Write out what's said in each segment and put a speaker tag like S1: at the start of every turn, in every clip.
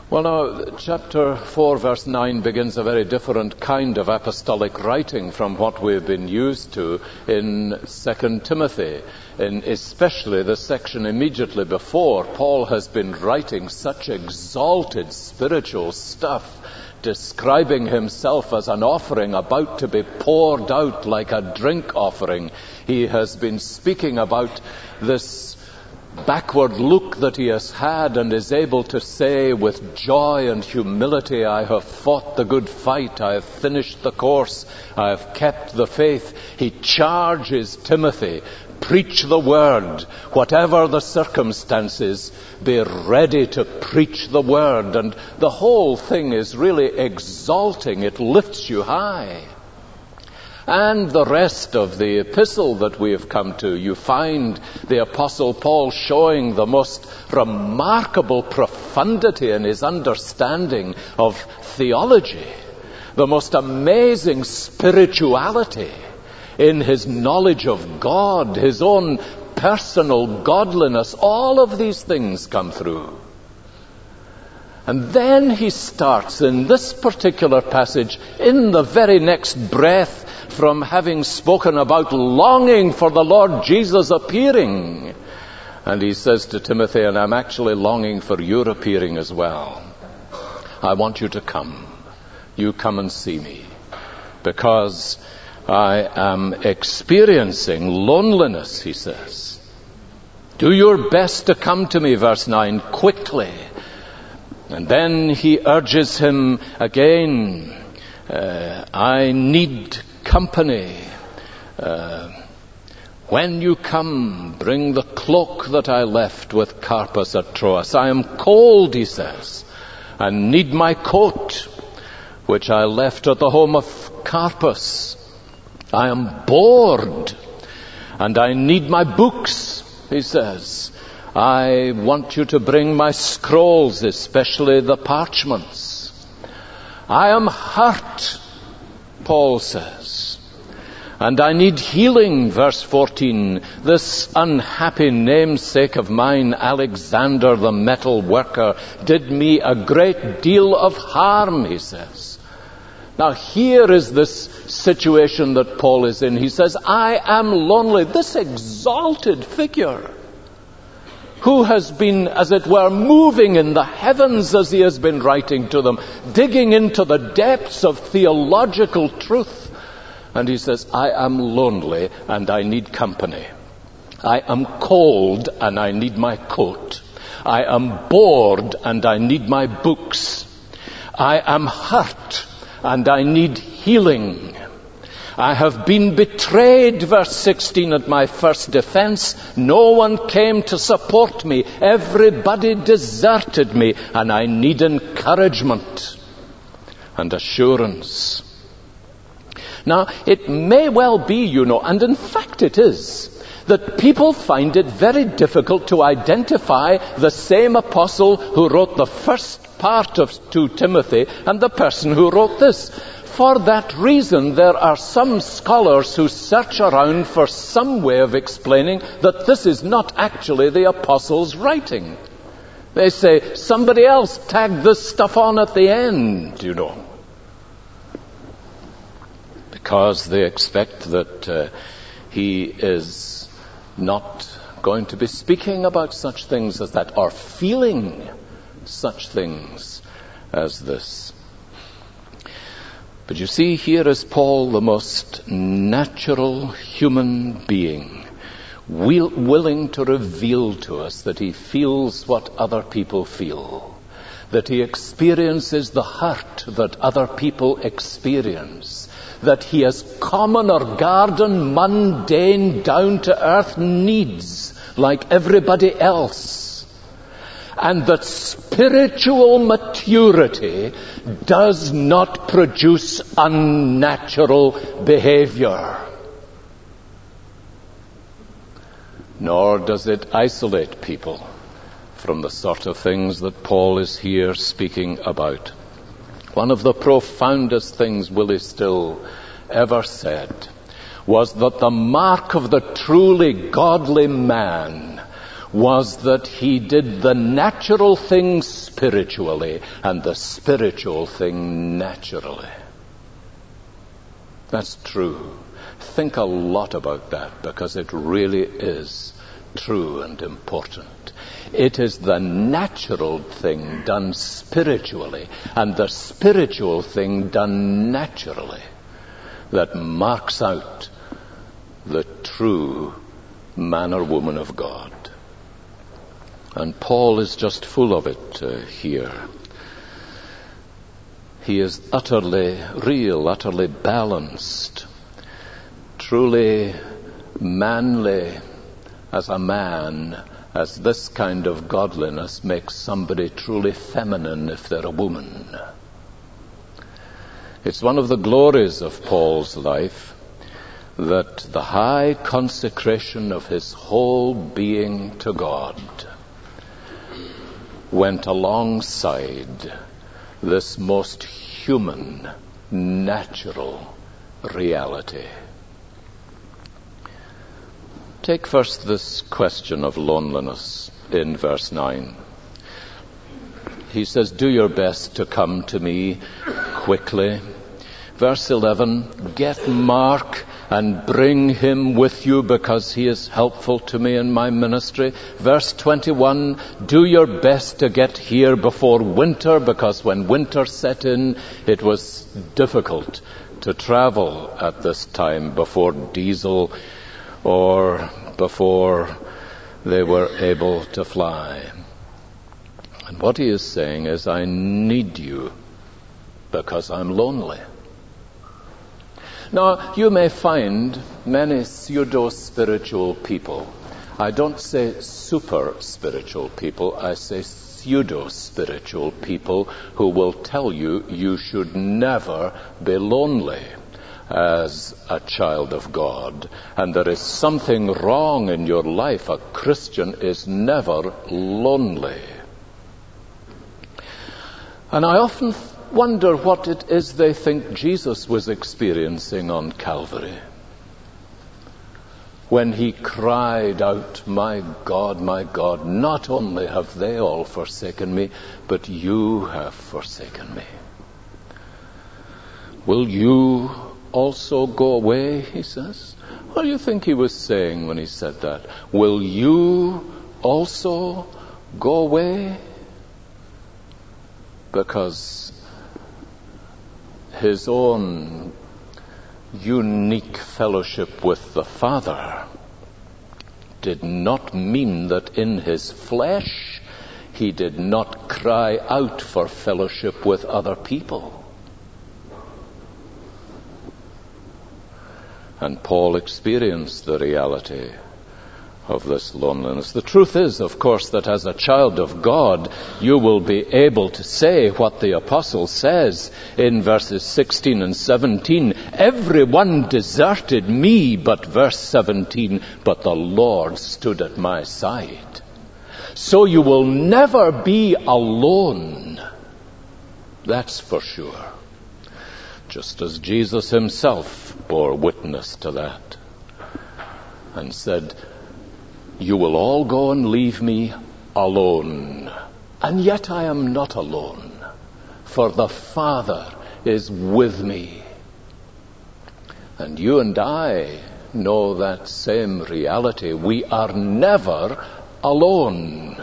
S1: Well, now, chapter 4, verse 9 begins a very different kind of apostolic writing from what we've been used to in 2 Timothy. In especially the section immediately before, Paul has been writing such exalted spiritual stuff, describing himself as an offering about to be poured out like a drink offering. He has been speaking about this backward look that he has had and is able to say with joy and humility, I have fought the good fight, I have finished the course, I have kept the faith. He charges Timothy, preach the word, whatever the circumstances, be ready to preach the word. And the whole thing is really exalting, it lifts you high. And the rest of the epistle that we have come to, you find the Apostle Paul showing the most remarkable profundity in his understanding of theology, the most amazing spirituality in his knowledge of God, his own personal godliness. All of these things come through. And then he starts in this particular passage, in the very next breath, from having spoken about longing for the Lord Jesus appearing. And he says to Timothy, and I'm actually longing for your appearing as well. I want you to come. You come and see me. Because I am experiencing loneliness, he says. Do your best to come to me, verse 9, quickly. And then he urges him again, I need company. When you come, bring the cloak that I left with Carpus at Troas. I am cold, he says, and need my coat, which I left at the home of Carpus. I am bored, and I need my books, he says. I want you to bring my scrolls, especially the parchments. I am hurt, Paul says, and I need healing, verse 14. This unhappy namesake of mine, Alexander the metal worker, did me a great deal of harm, he says. Now here is this situation that Paul is in. He says, I am lonely. This exalted figure who has been, as it were, moving in the heavens as he has been writing to them, digging into the depths of theological truth. And he says, I am lonely and I need company. I am cold and I need my coat. I am bored and I need my books. I am hurt and I need healing. I have been betrayed, verse 16, at my first defense. No one came to support me. Everybody deserted me, and I need encouragement and assurance. Now, it may well be, and in fact it is, that people find it very difficult to identify the same apostle who wrote the first part of 2 Timothy and the person who wrote this. For that reason, there are some scholars who search around for some way of explaining that this is not actually the apostle's writing. They say, somebody else tagged this stuff on at the end, Because they expect that he is not going to be speaking about such things as that, or feeling such things as this. But you see, here is Paul, the most natural human being, willing to reveal to us that he feels what other people feel, that he experiences the hurt that other people experience, that he has common or garden, mundane, down-to-earth needs like everybody else. And that spiritual maturity does not produce unnatural behavior. Nor does it isolate people from the sort of things that Paul is here speaking about. One of the profoundest things Willie Still ever said was that the mark of the truly godly man was that he did the natural thing spiritually and the spiritual thing naturally. That's true. Think a lot about that, because it really is true and important. It is the natural thing done spiritually and the spiritual thing done naturally that marks out the true man or woman of God. And Paul is just full of it here. He is utterly real, utterly balanced, truly manly as a man, as this kind of godliness makes somebody truly feminine if they're a woman. It's one of the glories of Paul's life that the high consecration of his whole being to God went alongside this most human, natural reality. Take first this question of loneliness in verse 9. He says, do your best to come to me quickly. Verse 11, get Mark and bring him with you because he is helpful to me in my ministry. Verse 21, do your best to get here before winter, because when winter set in, it was difficult to travel at this time before diesel or before they were able to fly. And what he is saying is, I need you because I'm lonely. Now, you may find many pseudo-spiritual people. I don't say super-spiritual people, I say pseudo-spiritual people who will tell you you should never be lonely as a child of God. And there is something wrong in your life. A Christian is never lonely. And I often wonder what it is they think Jesus was experiencing on Calvary when he cried out, my God, not only have they all forsaken me, but you have forsaken me. Will you also go away, he says? What do you think he was saying when he said that? Will you also go away? Because his own unique fellowship with the Father did not mean that in his flesh he did not cry out for fellowship with other people. And Paul experienced the reality of this loneliness. The truth is, of course, that as a child of God, you will be able to say what the apostle says in verses 16 and 17. Everyone deserted me, but verse 17, but the Lord stood at my side. So you will never be alone. That's for sure. Just as Jesus himself bore witness to that and said, you will all go and leave me alone. And yet I am not alone, for the Father is with me. And you and I know that same reality. We are never alone.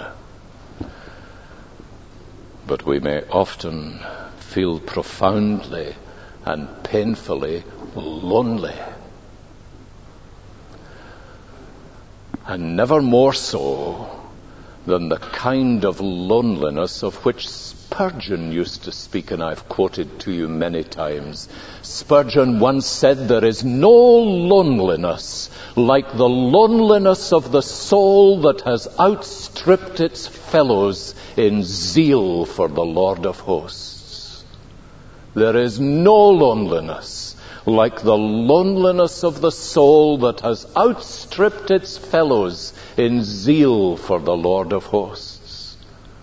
S1: But we may often feel profoundly and painfully lonely. And never more so than the kind of loneliness of which Spurgeon used to speak, and I've quoted to you many times. Spurgeon once said, there is no loneliness like the loneliness of the soul that has outstripped its fellows in zeal for the Lord of hosts. There is no loneliness like the loneliness of the soul that has outstripped its fellows in zeal for the Lord of hosts.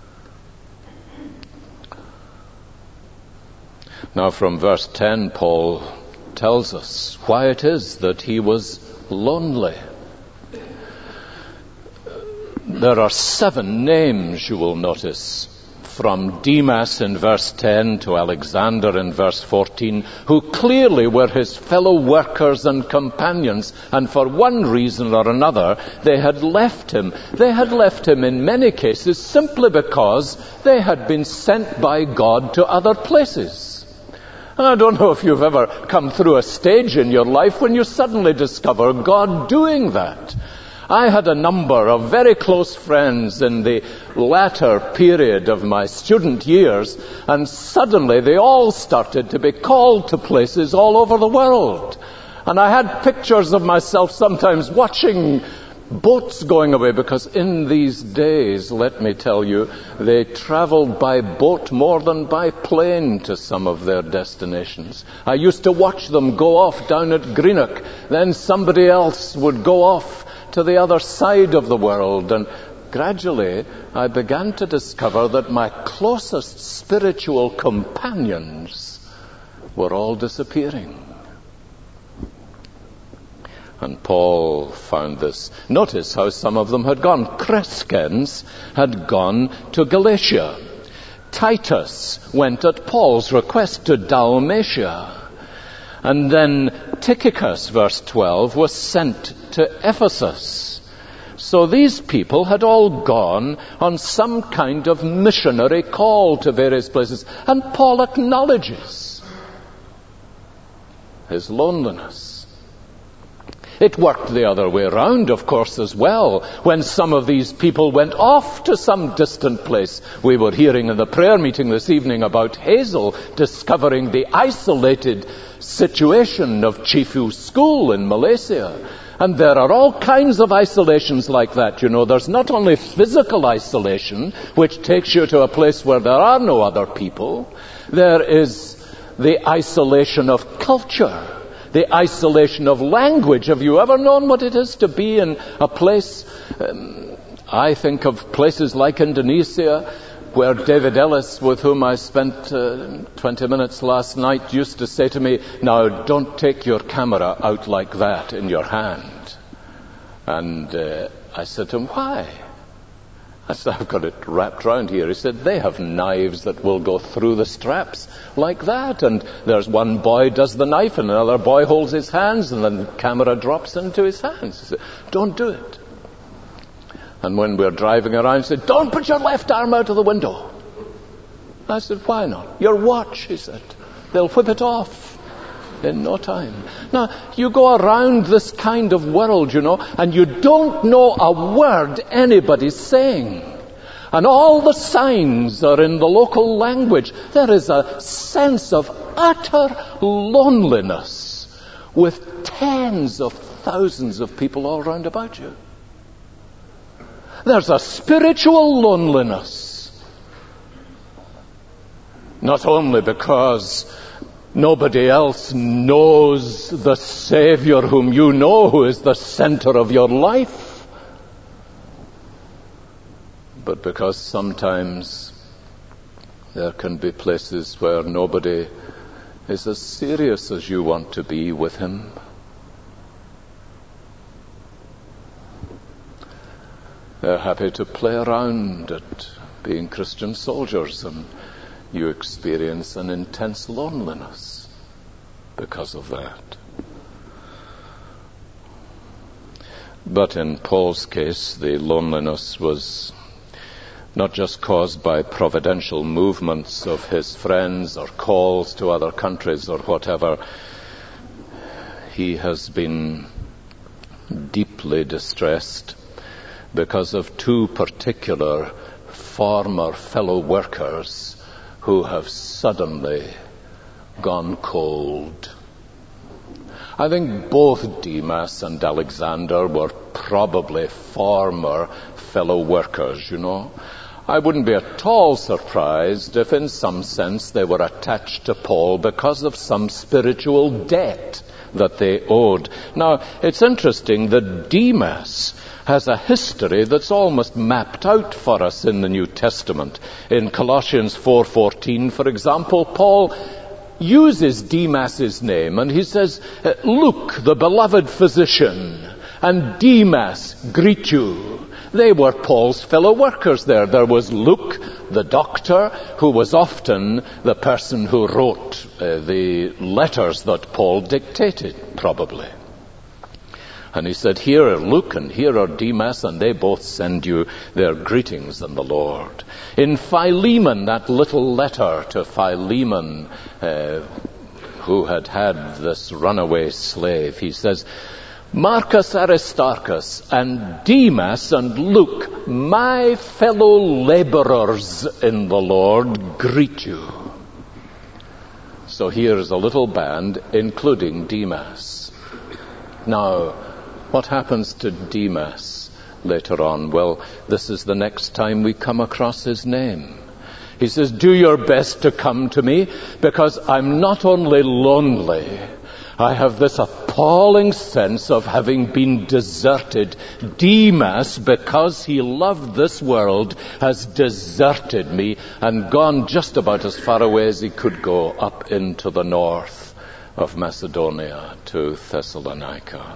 S1: Now from verse 10, Paul tells us why it is that he was lonely. There are 7 names, you will notice, from Demas in verse 10 to Alexander in verse 14, who clearly were his fellow workers and companions, and for one reason or another they had left him. They had left him in many cases simply because they had been sent by God to other places. And I don't know if you've ever come through a stage in your life when you suddenly discover God doing that. I had a number of very close friends in the latter period of my student years, and suddenly they all started to be called to places all over the world. And I had pictures of myself sometimes watching boats going away, because in these days, let me tell you, they traveled by boat more than by plane to some of their destinations. I used to watch them go off down at Greenock. Then somebody else would go off to the other side of the world, and gradually I began to discover that my closest spiritual companions were all disappearing. And Paul found this. Notice how some of them had gone. Crescens had gone to Galatia. Titus went at Paul's request to Dalmatia. And then Tychicus, verse 12, was sent to Ephesus. So these people had all gone on some kind of missionary call to various places. And Paul acknowledges his loneliness. It worked the other way around, of course, as well. When some of these people went off to some distant place. We were hearing in the prayer meeting this evening about Hazel discovering the isolated situation of Chifu School in Malaysia. And there are all kinds of isolations like that. You know, there's not only physical isolation, which takes you to a place where there are no other people. There is the isolation of culture, the isolation of language. Have you ever known what it is to be in a place, I think of places like Indonesia, where David Ellis, with whom I spent 20 minutes last night, used to say to me, now don't take your camera out like that in your hand. And I said to him, why? I said, I've got it wrapped round here. He said, they have knives that will go through the straps like that. And there's one boy does the knife and another boy holds his hands and then the camera drops into his hands. He said, don't do it. And when we're driving around, he said, don't put your left arm out of the window. I said, why not? Your watch, he said. They'll whip it off in no time. Now, you go around this kind of world, you know, and you don't know a word anybody's saying. And all the signs are in the local language. There is a sense of utter loneliness with tens of thousands of people all round about you. There's a spiritual loneliness. Not only because nobody else knows the Savior whom you know, who is the center of your life, but because sometimes there can be places where nobody is as serious as you want to be with Him. They're happy to play around at being Christian soldiers, and you experience an intense loneliness because of that. But in Paul's case, the loneliness was not just caused by providential movements of his friends or calls to other countries or whatever. He has been deeply distressed because of 2 particular former fellow workers who have suddenly gone cold. I think both Demas and Alexander were probably former fellow workers, you know. I wouldn't be at all surprised if in some sense they were attached to Paul because of some spiritual debt that they owed. Now, it's interesting that Demas has a history that's almost mapped out for us in the New Testament. In Colossians 4:14, for example, Paul uses Demas's name and he says, Luke, the beloved physician, and Demas greet you. They were Paul's fellow workers there. There was Luke, the doctor, who was often the person who wrote the letters that Paul dictated, probably. And he said, here are Luke and here are Demas, and they both send you their greetings in the Lord. In Philemon, that little letter to Philemon, who had this runaway slave, he says, Marcus Aristarchus and Demas and Luke, my fellow laborers in the Lord, greet you. So here's a little band, including Demas. Now, what happens to Demas later on? Well, this is the next time we come across his name. He says, do your best to come to me, because I'm not only lonely, I have this appalling sense of having been deserted. Demas, because he loved this world, has deserted me and gone just about as far away as he could go, up into the north of Macedonia to Thessalonica.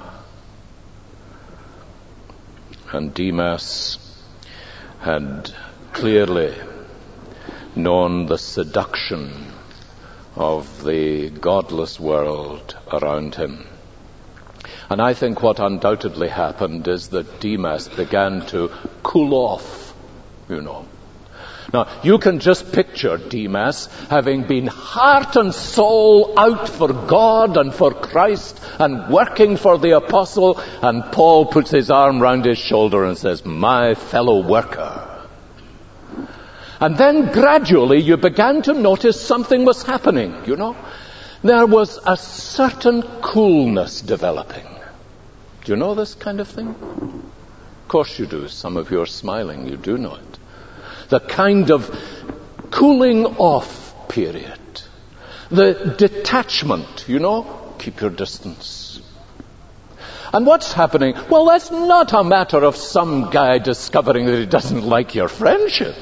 S1: And Demas had clearly known the seduction of the godless world around him. And I think what undoubtedly happened is that Demas began to cool off, Now, you can just picture Demas having been heart and soul out for God and for Christ and working for the apostle, and Paul puts his arm round his shoulder and says, my fellow worker. And then gradually you began to notice something was happening, There was a certain coolness developing. Do you know this kind of thing? Of course you do. Some of you are smiling. You do know it. The kind of cooling off period. The detachment, Keep your distance. And what's happening? Well, that's not a matter of some guy discovering that he doesn't like your friendship.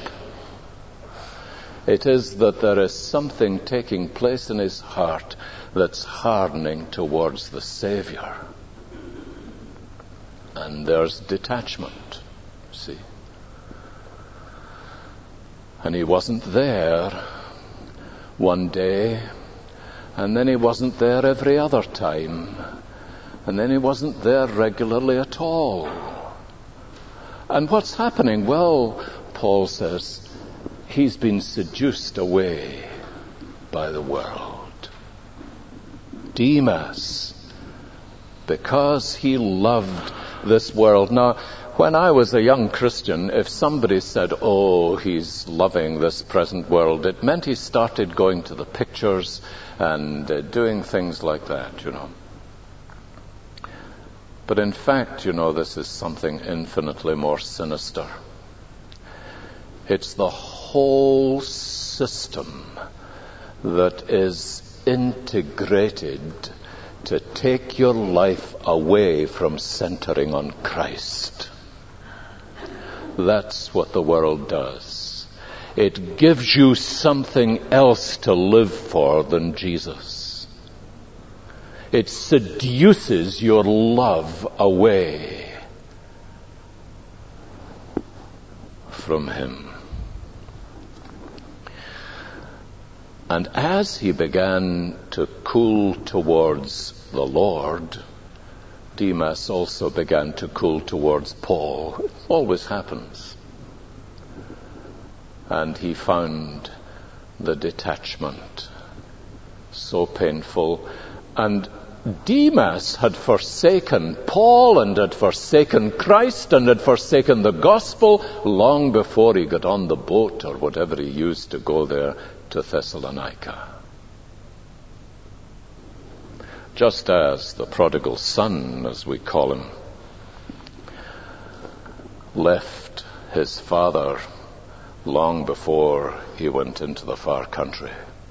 S1: It is that there is something taking place in his heart that's hardening towards the Savior. And there's detachment, see. And he wasn't there one day, and then he wasn't there every other time, and then he wasn't there regularly at all. And what's happening? Well, Paul says, he's been seduced away by the world. Demas, because he loved this world. Now, when I was a young Christian, if somebody said, oh, he's loving this present world, it meant he started going to the pictures and doing things like that, But in fact, this is something infinitely more sinister. It's the whole system that is integrated to take your life away from centering on Christ. That's what the world does. It gives you something else to live for than Jesus. It seduces your love away from Him. And as he began to cool towards the Lord, Demas also began to cool towards Paul. It always happens. And he found the detachment so painful. And Demas had forsaken Paul and had forsaken Christ and had forsaken the gospel long before he got on the boat or whatever he used to go there to Thessalonica. Just as the prodigal son, as we call him, left his father long before he went into the far country.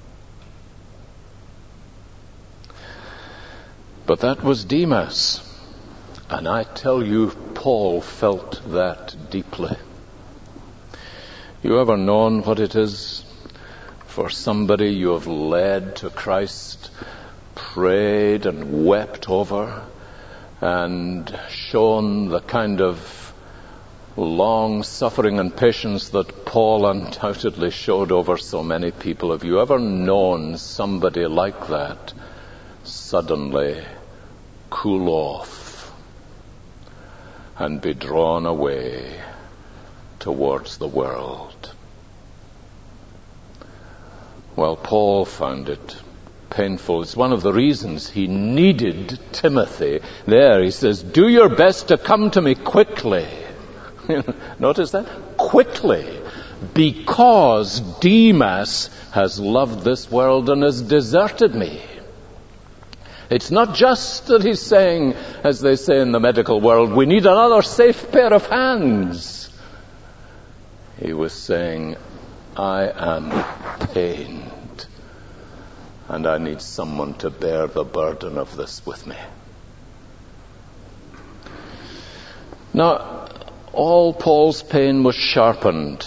S1: But that was Demas. And I tell you, Paul felt that deeply. You ever known what it is for somebody you have led to Christ, prayed and wept over, and shown the kind of long suffering and patience that Paul undoubtedly showed over so many people. Have you ever known somebody like that suddenly cool off and be drawn away towards the world? Well, Paul found it painful. It's one of the reasons he needed Timothy. There he says, do your best to come to me quickly. Notice that? Quickly. Because Demas has loved this world and has deserted me. It's not just that he's saying, as they say in the medical world, we need another safe pair of hands. He was saying, I am pained. And I need someone to bear the burden of this with me. Now, all Paul's pain was sharpened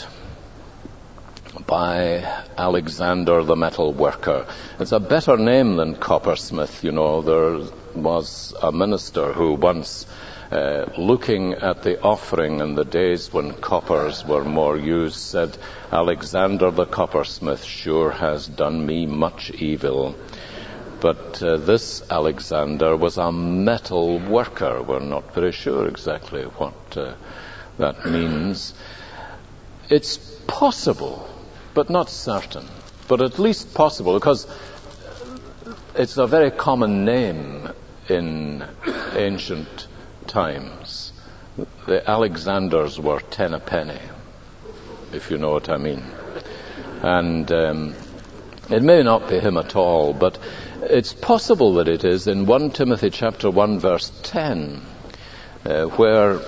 S1: by Alexander the metal worker. It's a better name than coppersmith, you know. There was a minister who once, looking at the offering in the days when coppers were more used, said, Alexander the coppersmith sure has done me much evil. But this Alexander was a metal worker. We're not very sure exactly what that means. It's possible, but not certain, but at least possible, because it's a very common name in ancient times. The Alexanders were 10 a penny, if you know what I mean. And it may not be him at all, but it's possible that it is in 1 Timothy chapter 1 verse 10, where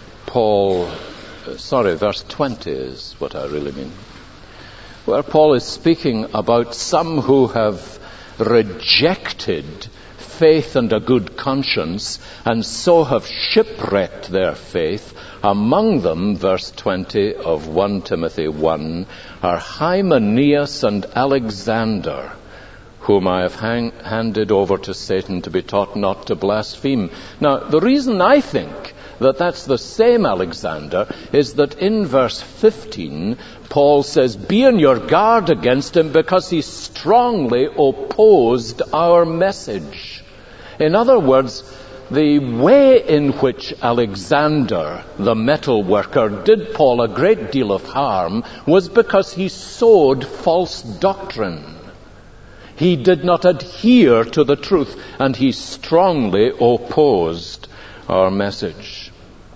S1: verse 20 is what I really mean, where Paul is speaking about some who have rejected faith and a good conscience, and so have shipwrecked their faith. Among them, verse 20 of 1 Timothy 1, are Hymenaeus and Alexander, whom I have handed over to Satan to be taught not to blaspheme. Now, the reason I think that that's the same Alexander is that in verse 15, Paul says, be on your guard against him because he strongly opposed our message. In other words, the way in which Alexander, the metal worker, did Paul a great deal of harm was because he sowed false doctrine. He did not adhere to the truth, and he strongly opposed our message.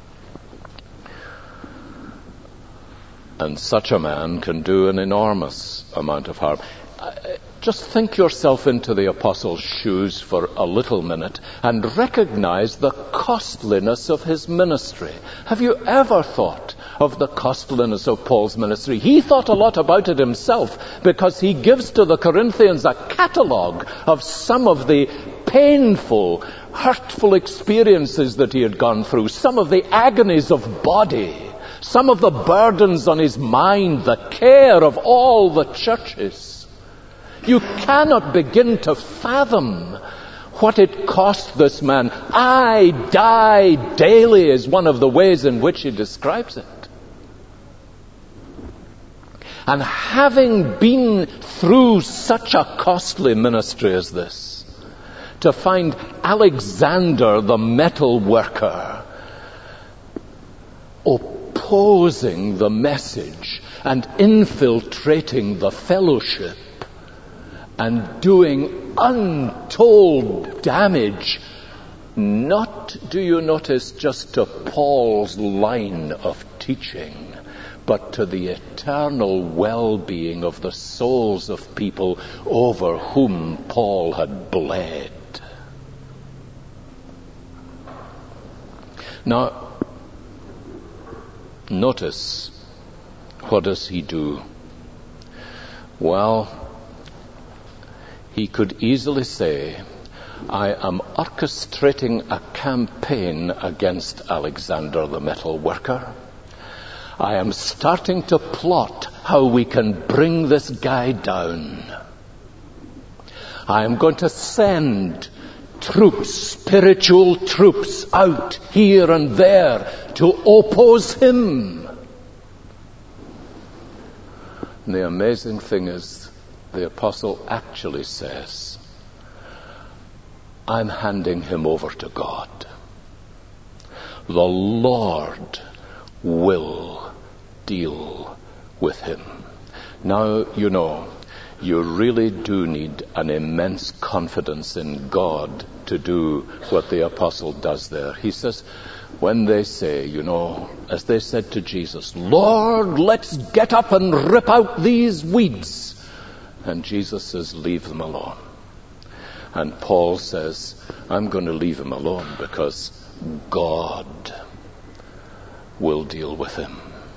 S1: And such a man can do an enormous amount of harm. Just think yourself into the apostle's shoes for a little minute and recognize the costliness of his ministry. Have you ever thought of the costliness of Paul's ministry? He thought a lot about it himself, because he gives to the Corinthians a catalogue of some of the painful, hurtful experiences that he had gone through, some of the agonies of body, some of the burdens on his mind, the care of all the churches. You cannot begin to fathom what it cost this man. I die daily is one of the ways in which he describes it. And having been through such a costly ministry as this, to find Alexander the metal worker opposing the message and infiltrating the fellowship and doing untold damage, not, do you notice, just to Paul's line of teaching, but to the eternal well-being of the souls of people over whom Paul had bled. Now, notice, what does he do? Well, he could easily say, I am orchestrating a campaign against Alexander the metal worker. I am starting to plot how we can bring this guy down. I am going to send troops, spiritual troops, out here and there to oppose him. And the amazing thing is, the apostle actually says, I'm handing him over to God. The Lord will deal with him. Now, you know, you really do need an immense confidence in God to do what the apostle does there. He says, when they say, you know, as they said to Jesus, Lord, let's get up and rip out these weeds. And Jesus says, leave them alone. And Paul says, I'm going to leave him alone because God will deal with him.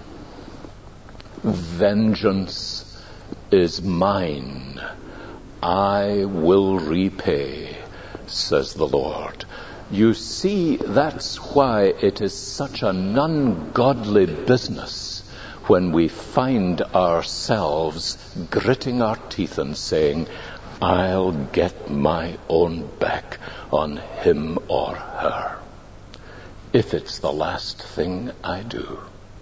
S1: Vengeance is mine. I will repay, says the Lord. You see, that's why it is such an ungodly business when we find ourselves gritting our teeth and saying, I'll get my own back on him or her, if it's the last thing I do.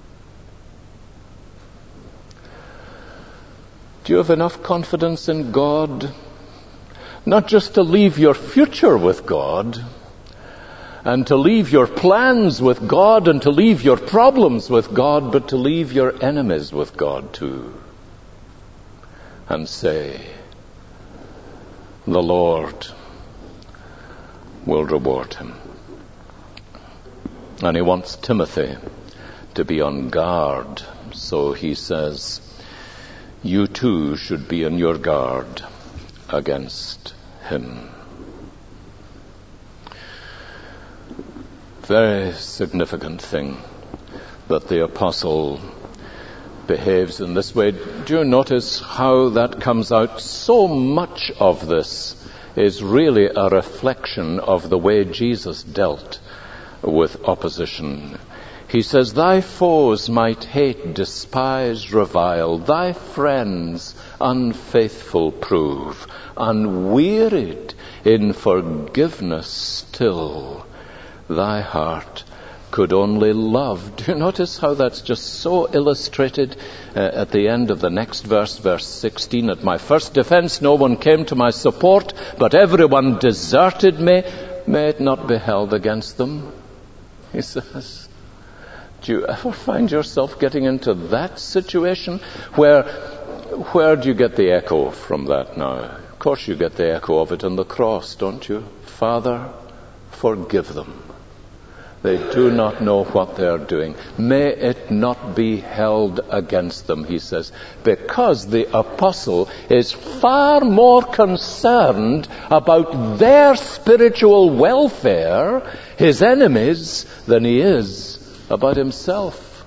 S1: Do you have enough confidence in God? Not just to leave your future with God, and to leave your plans with God, and to leave your problems with God, but to leave your enemies with God too. And say, the Lord will reward him. And he wants Timothy to be on guard. So he says, you too should be on your guard against him. Very significant thing that the apostle behaves in this way. Do you notice how that comes out? So much of this is really a reflection of the way Jesus dealt with opposition. He says, thy foes might hate, despise, revile, thy friends unfaithful prove, unwearied in forgiveness still, thy heart could only love. Do you notice how that's just so illustrated at the end of the next verse, verse 16? At my first defense no one came to my support, but everyone deserted me. May it not be held against them. He says, do you ever find yourself getting into that situation? Where do you get the echo from that now? Of course you get the echo of it on the cross, don't you? Father, forgive them. They do not know what they are doing. May it not be held against them, he says, because the apostle is far more concerned about their spiritual welfare, his enemies, than he is about himself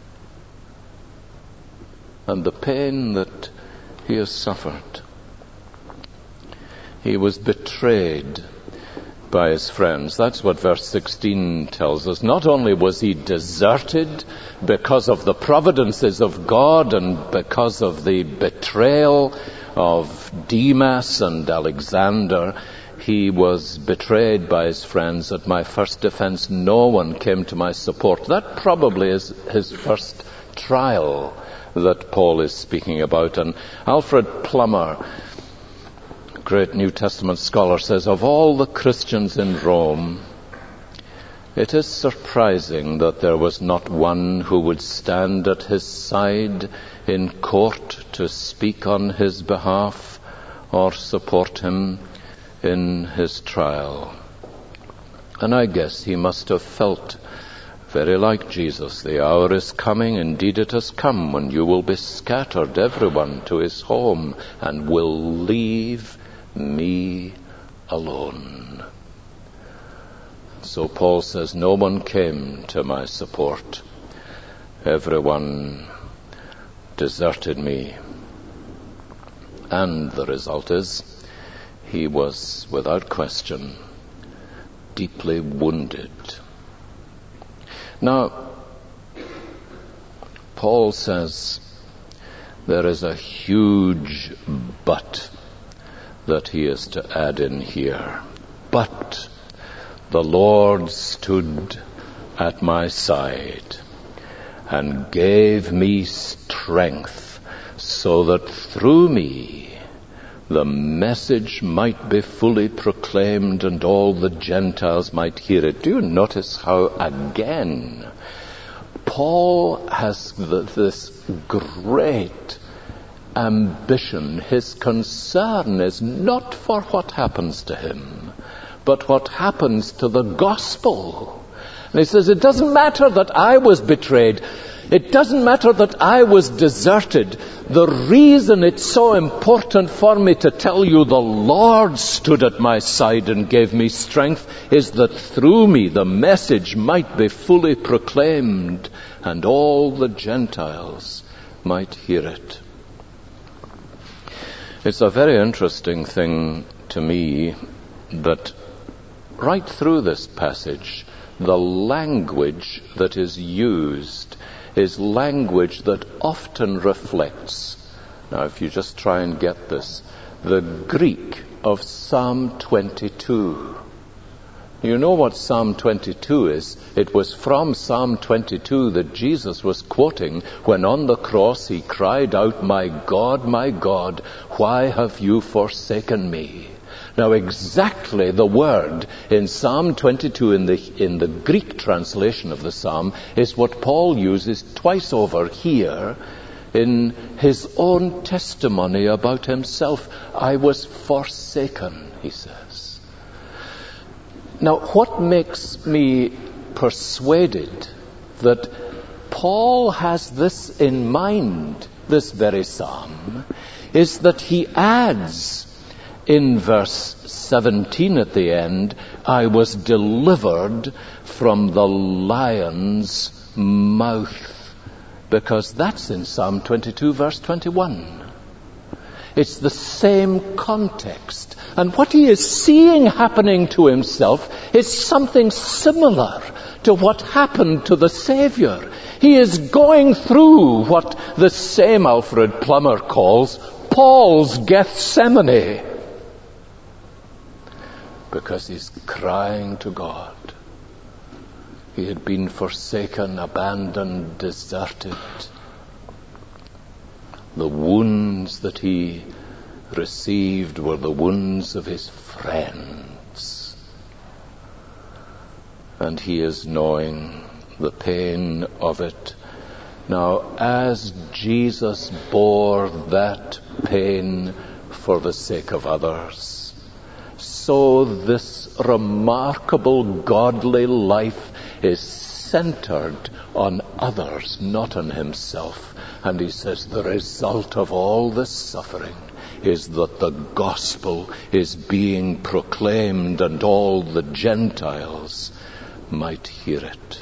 S1: and the pain that he has suffered. He was betrayed by his friends. That's what verse 16 tells us. Not only was he deserted because of the providences of God and because of the betrayal of Demas and Alexander, he was betrayed by his friends. At my first defense, no one came to my support. That probably is his first trial that Paul is speaking about. And Alfred Plummer, great New Testament scholar, says, of all the Christians in Rome, it is surprising that there was not one who would stand at his side in court to speak on his behalf or support him in his trial. And I guess he must have felt very like Jesus. The hour is coming, indeed it has come, when you will be scattered, everyone to his home, and will leave me alone. So Paul says, no one came to my support. Everyone deserted me. And the result is, he was, without question, deeply wounded. Now, Paul says there is a huge but that he is to add in here. But the Lord stood at my side and gave me strength so that through me the message might be fully proclaimed and all the Gentiles might hear it. Do you notice how again Paul has this great ambition? His concern is not for what happens to him, but what happens to the gospel. And he says, it doesn't matter that I was betrayed. It doesn't matter that I was deserted. The reason it's so important for me to tell you the Lord stood at my side and gave me strength is that through me the message might be fully proclaimed and all the Gentiles might hear it. It's a very interesting thing to me that right through this passage, the language that is used is language that often reflects, now if you just try and get this, the Greek of Psalm 22. You know what Psalm 22 is? It was from Psalm 22 that Jesus was quoting when on the cross he cried out, my God, why have you forsaken me? Now exactly the word in Psalm 22 in the Greek translation of the psalm is what Paul uses twice over here in his own testimony about himself. I was forsaken, he says. Now what makes me persuaded that Paul has this in mind, this very psalm, is that he adds in verse 17 at the end, I was delivered from the lion's mouth. Because that's in Psalm 22 verse 21. It's the same context. And what he is seeing happening to himself is something similar to what happened to the Savior. He is going through what the same Alfred Plummer calls Paul's Gethsemane. Because he's crying to God. He had been forsaken, abandoned, deserted. The wounds that he received were the wounds of his friends. And he is knowing the pain of it. Now, as Jesus bore that pain for the sake of others, so this remarkable godly life is centered on others, not on himself. And he says the result of all this suffering is that the gospel is being proclaimed and all the Gentiles might hear it.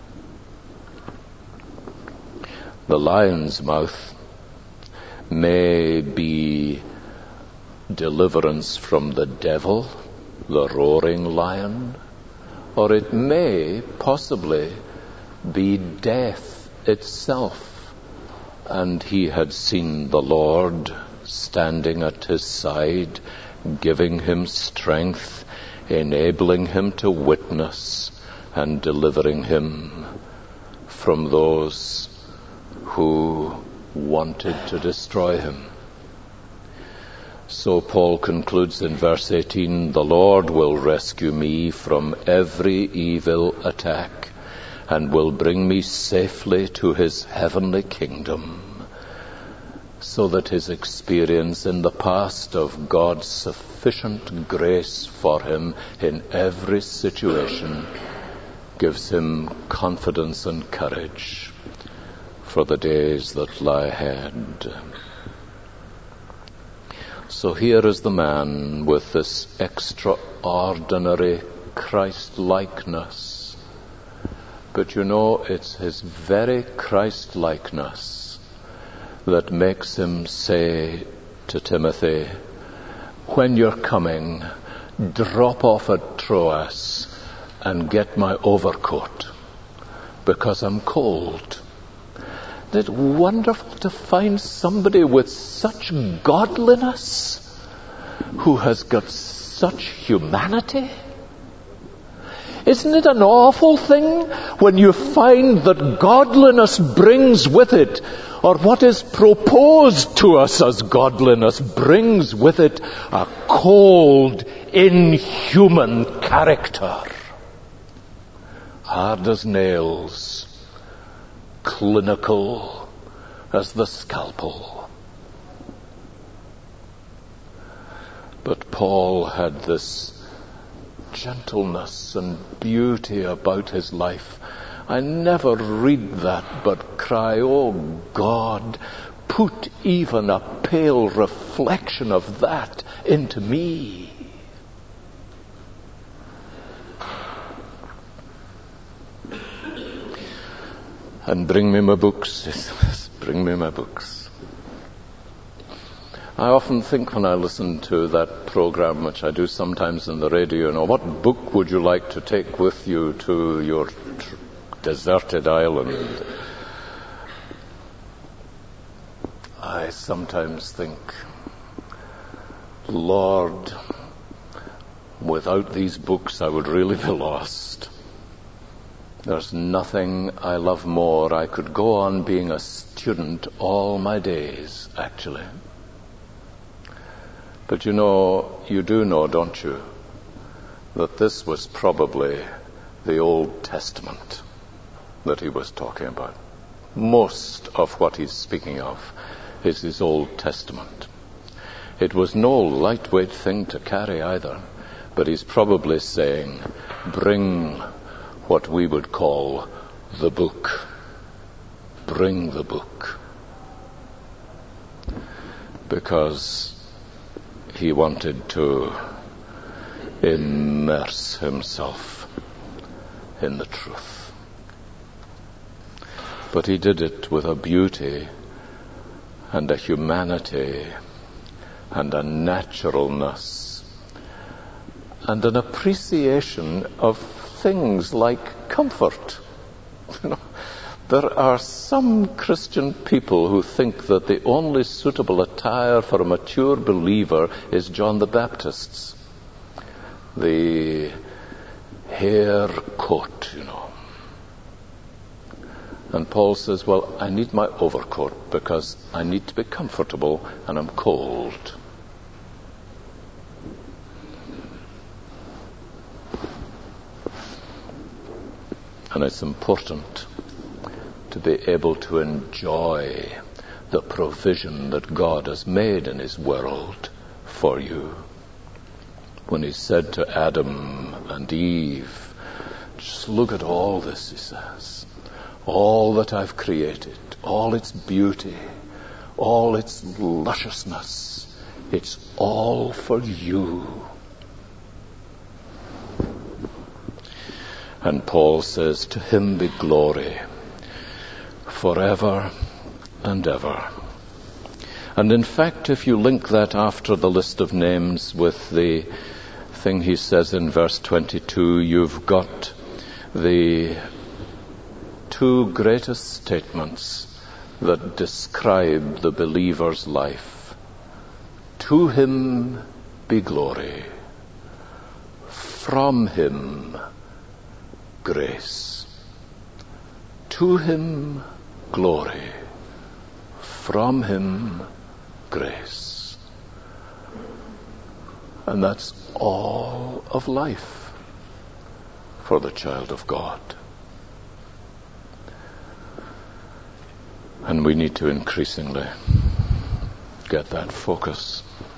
S1: The lion's mouth may be deliverance from the devil, the roaring lion, or it may possibly be death itself. And he had seen the Lord standing at his side, giving him strength, enabling him to witness, and delivering him from those who wanted to destroy him. So Paul concludes in verse 18, the Lord will rescue me from every evil attack and will bring me safely to his heavenly kingdom, so that his experience in the past of God's sufficient grace for him in every situation gives him confidence and courage for the days that lie ahead. So here is the man with this extraordinary Christ-likeness. But you know, it's his very Christ-likeness that makes him say to Timothy, when you're coming, drop off at Troas and get my overcoat, because I'm cold. Isn't it wonderful to find somebody with such godliness who has got such humanity? Isn't it an awful thing when you find that godliness brings with it, or what is proposed to us as godliness brings with it, a cold, inhuman character? Hard as nails, clinical as the scalpel. But Paul had this gentleness and beauty about his life. I never read that but cry, oh God, put even a pale reflection of that into me. And bring me my books. Bring me my books. I often think when I listen to that program, which I do sometimes on the radio, what book would you like to take with you to your deserted island? I sometimes think, Lord, without these books I would really be lost. There's nothing I love more. I could go on being a student all my days, actually. But you do know, don't you, that this was probably the Old Testament that he was talking about. Most of what he's speaking of is his Old Testament. It was no lightweight thing to carry either, but he's probably saying, bring what we would call the book. Bring the book. Because he wanted to immerse himself in the truth. But he did it with a beauty and a humanity and a naturalness and an appreciation of things like comfort. There are some Christian people who think that the only suitable attire for a mature believer is John the Baptist's. The hair coat, And Paul says, well, I need my overcoat because I need to be comfortable and I'm cold. And it's important to be able to enjoy the provision that God has made in his world for you. When he said to Adam and Eve, just look at all this, he says, all that I've created, all its beauty, all its lusciousness, it's all for you. And Paul says, to him be glory forever and ever. And in fact, if you link that after the list of names with the thing he says in verse 22, you've got the two greatest statements that describe the believer's life. To him be glory. From him grace. To him glory. From him grace. And that's all of life for the child of God. And we need to increasingly get that focus.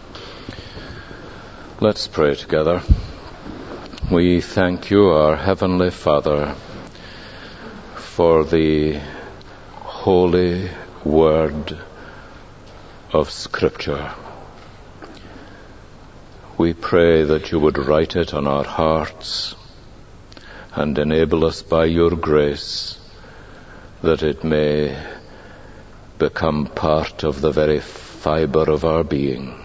S1: Let's pray together. We thank you, our Heavenly Father, for the holy word of Scripture. We pray that you would write it on our hearts and enable us by your grace that it may become part of the very fibre of our being.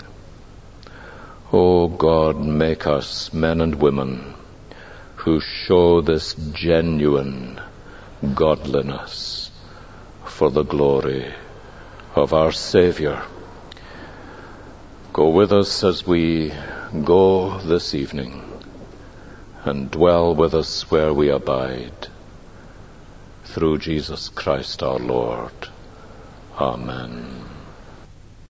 S1: O God, make us men and women who show this genuine godliness for the glory of our Saviour. Go with us as we go this evening, and dwell with us where we abide. Through Jesus Christ our Lord. Amen.